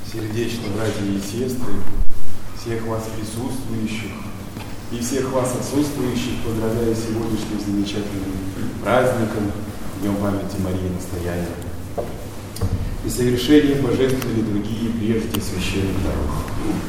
Сердечно, братья и сестры, всех вас присутствующих и всех вас отсутствующих поздравляю с сегодняшним замечательным праздником, Днем памяти Марии Настояния и совершением божественной литургии прежде священных даров.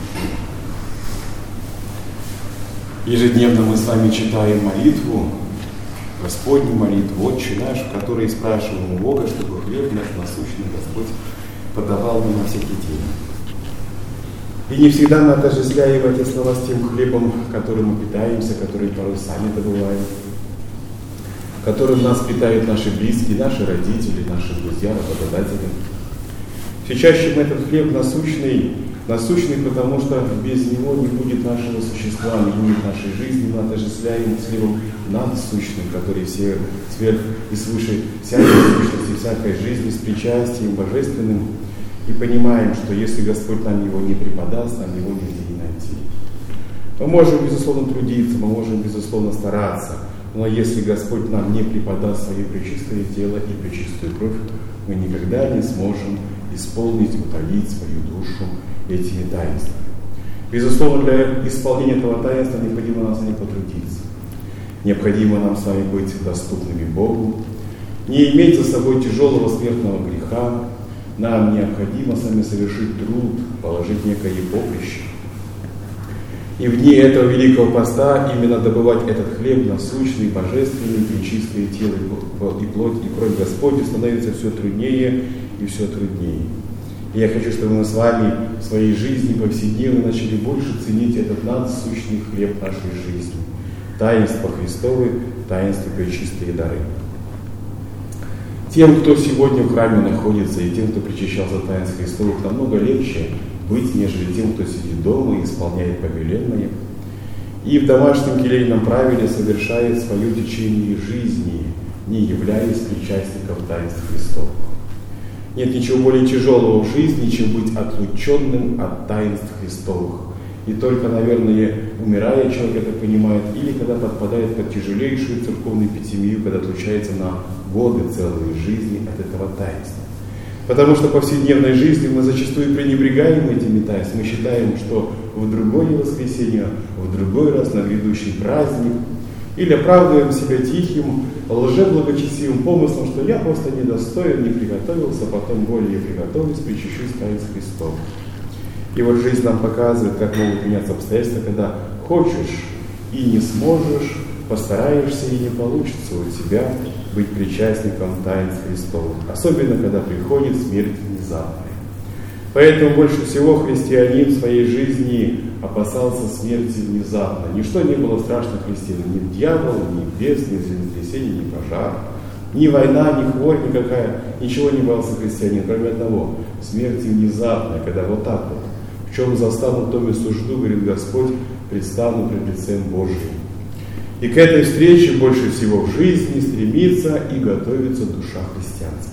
Ежедневно мы с вами читаем молитву, Господню молитву, Отче наш, в которой спрашиваем у Бога, чтобы хлеб наш насущный Господь подавал нам на всякий день. И не всегда мы отождествляем эти слова с тем хлебом, которым мы питаемся, который порой сами добываем, которым нас питают наши близкие, наши родители, наши друзья, работодатели. Все чаще мы этот хлеб насущный, потому что без него не будет нашего существа, не будет нашей жизни. Мы отождествляем с хлебом надсущным, который сверх и свыше всякой сущности, всякой жизни, с причастием божественным. И понимаем, что если Господь нам его не преподаст, нам его нигде не найти. Мы можем, безусловно, трудиться, мы можем, безусловно, стараться, но если Господь нам не преподаст свое пречистое тело и пречистую кровь, мы никогда не сможем исполнить, утолить свою душу этими таинствами. Безусловно, для исполнения этого таинства необходимо нам с вами потрудиться. Необходимо нам с вами быть доступными Богу, не иметь за собой тяжелого смертного греха. Нам необходимо с вами совершить труд, положить некое поприще. И в дни этого Великого Поста именно добывать этот хлеб насущный, божественный, пречистое тело и плоть, и кровь Господня становится все труднее и все труднее. И я хочу, чтобы мы с вами в своей жизни повседневно начали больше ценить этот надсущный хлеб нашей жизни. Таинства Христовы, таинства пречистые дары. Тем, кто сегодня в храме находится, и тем, кто причащался таинств Христовых, намного легче быть, нежели тем, кто сидит дома и исполняет повеленное. И в домашнем келейном правиле совершает свое течение жизни, не являясь причастником таинств Христовых. Нет ничего более тяжелого в жизни, чем быть отлученным от таинств Христовых. И только, наверное, умирая, человек это понимает, или когда подпадает под тяжелейшую церковную эпидемию, когда отлучается на годы целой жизни от этого таинства. Потому что в повседневной жизни мы зачастую пренебрегаем этими таинствами. Мы считаем, что в другое воскресенье, в другой раз на грядущий праздник, или оправдываем себя тихим, лжеблагочестивым помыслом, что я просто недостоин, не приготовился, потом более приготовлюсь, причащусь таинств Христов. И вот жизнь нам показывает, как могут меняться обстоятельства, когда хочешь и не сможешь, постараешься и не получится у тебя быть причастником таинств Христовых. Особенно, когда приходит смерть внезапная. Поэтому больше всего христианин в своей жизни опасался смерти внезапно. Ничто не было страшно христианину. Ни дьявол, ни бес, ни землетрясение, ни пожар, ни война, ни хворь никакая. Ничего не боялся христианин, кроме одного. Смерти внезапной, когда вот так вот. В чем застану, в том и сужду, говорит Господь, предстану пред лицем Божьим. И к этой встрече больше всего в жизни стремится и готовится душа христианская.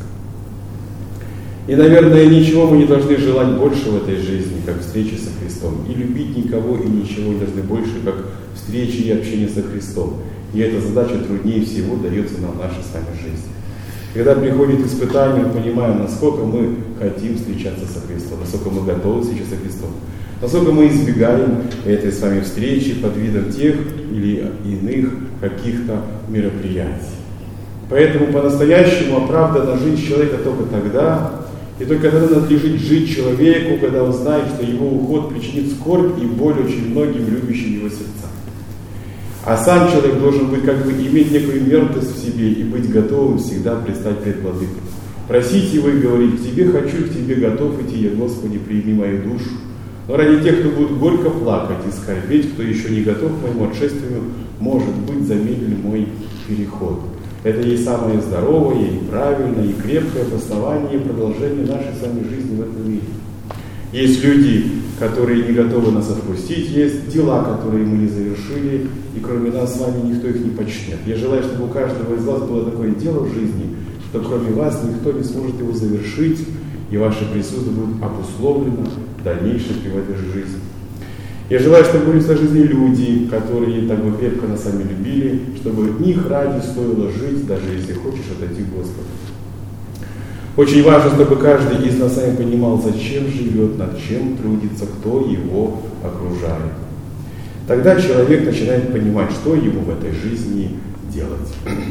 И, наверное, ничего мы не должны желать больше в этой жизни, как встречи со Христом. И любить никого и ничего не должны больше, как встречи и общение со Христом. И эта задача труднее всего дается нам в нашей с вами жизни. Когда приходит испытание, мы понимаем, насколько мы хотим встречаться со Христом, насколько мы готовы встречаться со Христом, насколько мы избегаем этой с вами встречи под видом тех или иных каких-то мероприятий. Поэтому по-настоящему оправдана жизнь человека только тогда, и только тогда надлежит жить человеку, когда он знает, что его уход причинит скорбь и боль очень многим любящим его сердцам. А сам человек должен быть иметь некую мертвость в себе и быть готовым всегда предстать пред Владыкой. Просить его и говорить: к тебе хочу, к тебе готов идти, я, Господи, прими мою душу. Но ради тех, кто будет горько плакать и скорбеть, кто еще не готов к моему отшествию, может быть, замедлен мой переход. Это и самое здоровое, и правильное, и крепкое обоснование продолжения нашей с вами жизни в этом мире. Есть люди, которые не готовы нас отпустить, есть дела, которые мы не завершили, и кроме нас с вами никто их не почнет. Я желаю, чтобы у каждого из вас было такое дело в жизни, что кроме вас никто не сможет его завершить, и ваше присутствие будет обусловлено дальнейшей в этой же жизни. Я желаю, чтобы были в своей жизни люди, которые так бы крепко нас сами любили, чтобы их ради стоило жить, даже если хочешь отойти к Господу. Очень важно, чтобы каждый из нас с вами понимал, зачем живет, над чем трудится, кто его окружает. Тогда человек начинает понимать, что ему в этой жизни делать.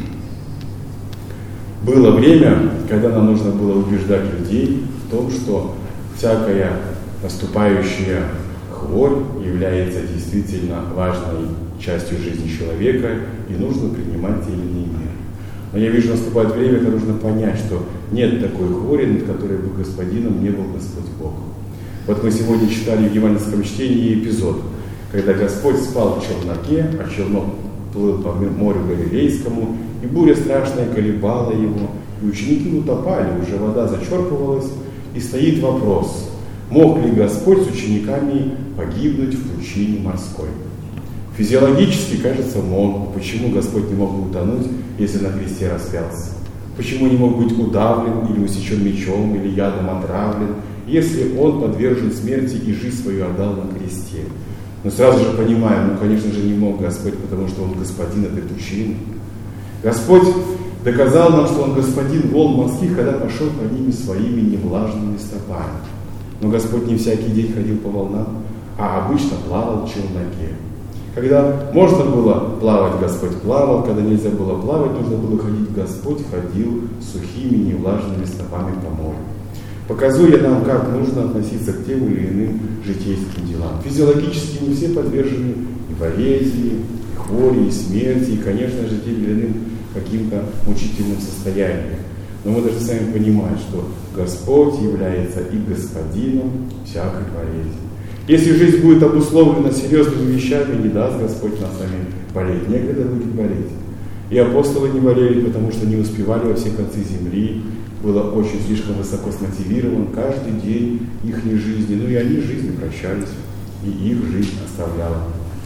Было время, когда нам нужно было убеждать людей в том, что всякая наступающая хворь является действительно важной частью жизни человека, и нужно принимать те или иные меры. Но я вижу, наступает время, когда нужно понять, что нет такой хвори, над которой бы господином не был Господь Бог. Вот мы сегодня читали в евангельском чтении эпизод, когда Господь спал в челноке, а челнок плыл по морю Галилейскому, и буря страшная колебала его, и ученики утопали, уже вода зачерпывалась, и стоит вопрос, мог ли Господь с учениками погибнуть в пучине морской? Физиологически, кажется, мог. Почему Господь не мог бы утонуть, если на кресте распялся? Почему не мог быть удавлен или усечен мечом, или ядом отравлен, если Он подвержен смерти и жизнь свою отдал на кресте? Но сразу же понимаем, конечно же, не мог Господь, потому что Он господин этой пучины. Господь доказал нам, что Он господин волн морских, когда пошел по ними своими невлажными стопами. Но Господь не всякий день ходил по волнам, а обычно плавал в челноке. Когда можно было плавать, Господь плавал, когда нельзя было плавать, нужно было ходить, Господь ходил сухими, невлажными стопами по морю, показуя нам, как нужно относиться к тем или иным житейским делам. Физиологически не все подвержены и болезни, и хвори, и смерти, и, конечно же, тем или иным каким-то мучительным состояниям. Но мы должны сами понимать, что Господь является и господином всякой болезни. Если жизнь будет обусловлена серьезными вещами, не даст Господь нас с вами болеть. Некогда будет болеть. И апостолы не болели, потому что не успевали во все концы земли. Было очень слишком высоко смотивирован каждый день их жизни. Ну и они с жизнью прощались, и их жизнь оставляла.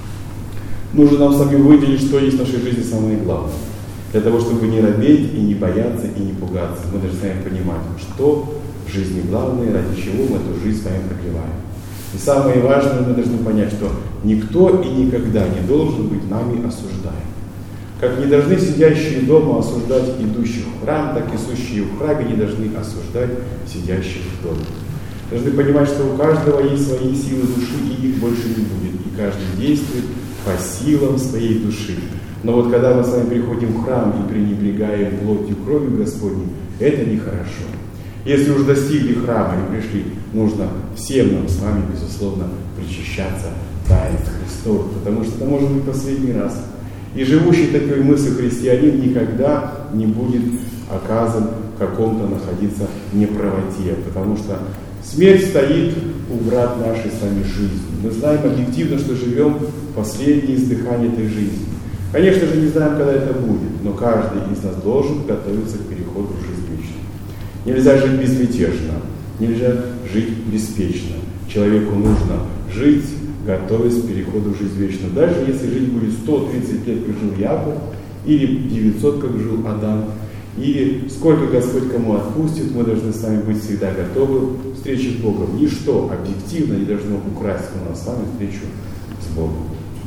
Нужно нам с вами выделить, что есть в нашей жизни самое главное. Для того, чтобы не робеть, и не бояться, и не пугаться. Мы должны с вами понимать, что в жизни главное, ради чего мы эту жизнь с вами продлеваем. И самое важное, мы должны понять, что никто и никогда не должен быть нами осуждаем. Как не должны сидящие дома осуждать идущих в храм, так и сущие в храме не должны осуждать сидящих в доме. Должны понимать, что у каждого есть свои силы души, и их больше не будет. И каждый действует по силам своей души. Но вот когда мы с вами приходим в храм и пренебрегаем плотью и кровью Господней, это нехорошо. Если уж достигли храма и пришли, нужно всем нам с вами, безусловно, причащаться таинств Христов, потому что это может быть последний раз. И живущий такой мыслью христианин никогда не будет оказан в каком-то находиться неправоте, потому что смерть стоит у врат нашей с вами жизни. Мы знаем объективно, что живем в последнее издыхание этой жизни. Конечно же, не знаем, когда это будет, но каждый из нас должен готовиться к переходу в жизнь вечную. Нельзя жить безмятежно, нельзя жить беспечно. Человеку нужно жить, готовясь к переходу в жизнь вечную. Даже если жить будет 130 лет, как жил Яков, или 900, как жил Адам, или сколько Господь кому отпустит, мы должны с вами быть всегда готовы к встрече с Богом. Ничто объективно не должно украсть у нас с вами встречу с Богом.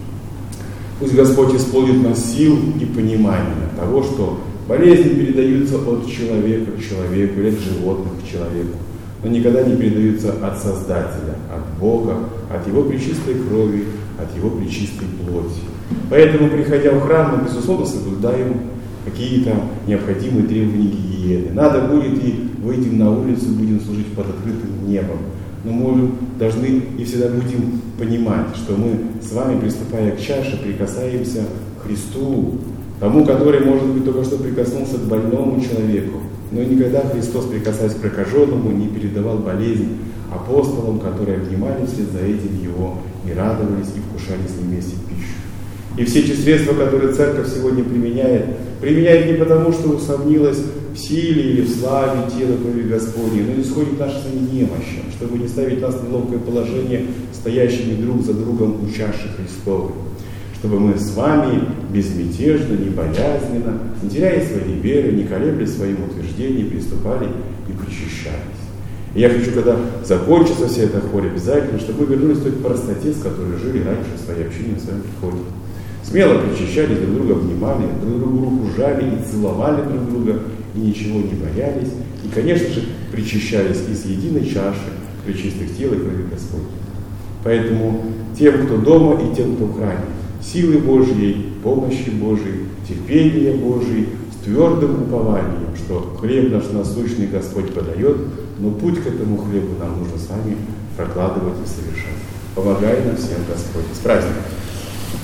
Пусть Господь исполнит нас сил и понимания того, что болезни передаются от человека к человеку или от животных к человеку, но никогда не передаются от Создателя, от Бога, от Его пречистой крови, от Его пречистой плоти. Поэтому, приходя в храм, мы, безусловно, соблюдаем какие-то необходимые требования гигиены. Надо будет и выйдем на улицу, будем служить под открытым небом. Но мы должны и всегда будем понимать, что мы с вами, приступая к чаше, прикасаемся к Христу, тому, который, может быть, только что прикоснулся к больному человеку. Но никогда Христос, прикасаясь к прокаженному, не передавал болезнь апостолам, которые обнимали вслед за этим Его и радовались, и вкушали с Ним вместе пищу. И все те средства, которые Церковь сегодня применяет не потому, что усомнилась в силе или в славе тела крови Господней, но исходит наша с вами немощь, чтобы не ставить нас в неловкое положение, стоящими друг за другом у чаши Христовой. Чтобы мы с вами безмятежно, не боязненно, не теряя своей веры, не колебля своим утверждением, приступали и причащались. И я хочу, когда закончится вся эта хворь, обязательно, чтобы мы вернулись к той простоте, с которой жили раньше в своей общине, в своем приходе. Смело причащались, друг друга обнимали, друг другу руку жали и целовали друг друга, и ничего не боялись, И, конечно же, причащались из единой чаши пречистых тел и крови Господня. Поэтому тем, кто дома, и тем, кто в храме, силы Божьей, помощи Божьей, терпения Божьей, с твердым упованием, что хлеб наш насущный Господь подает, но путь к этому хлебу нам нужно с вами прокладывать и совершать. Помогай нам всем Господь. С праздником!